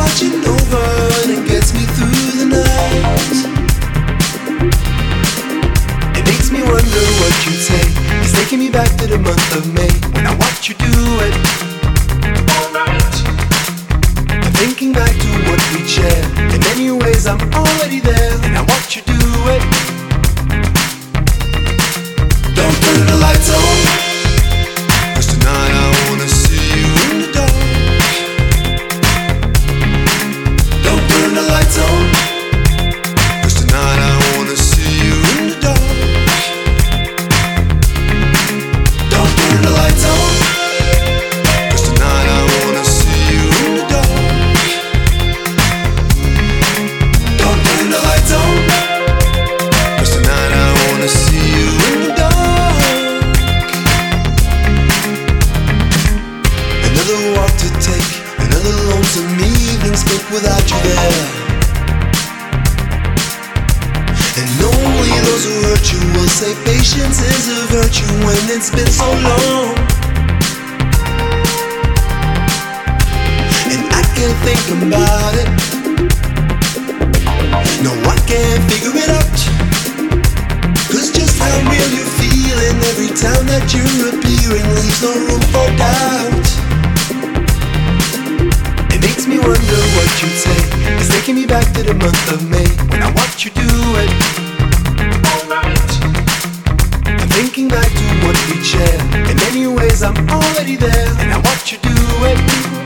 watching over and it gets me through the night. It makes me wonder what you take. It's taking me back to the month of May when I watch you do it. Alright. I'm thinking back to what we shared. In many ways I'm already there and I watch you do it. Don't turn the lights on, 'cause tonight I wanna see you in the dark. Don't turn the lights on, 'cause tonight I wanna see you in the dark. Don't turn the lights on, 'cause tonight I wanna see you in the dark. Don't turn the lights on, 'cause tonight I wanna see you in the dark. Another walk to take, another lonesome evening spent without you there. And only those who hurt you will say patience is a virtue when it's been so long. And I can't think about it. No, I can't figure it out. 'Cause just how real you're feeling every time that you're appearing leaves no room for doubt. It makes me wonder what you take. It's taking me back to the month of May when I watch you do it. Alright. I'm thinking back to what we shared. In many ways I'm already there and I watch you do it.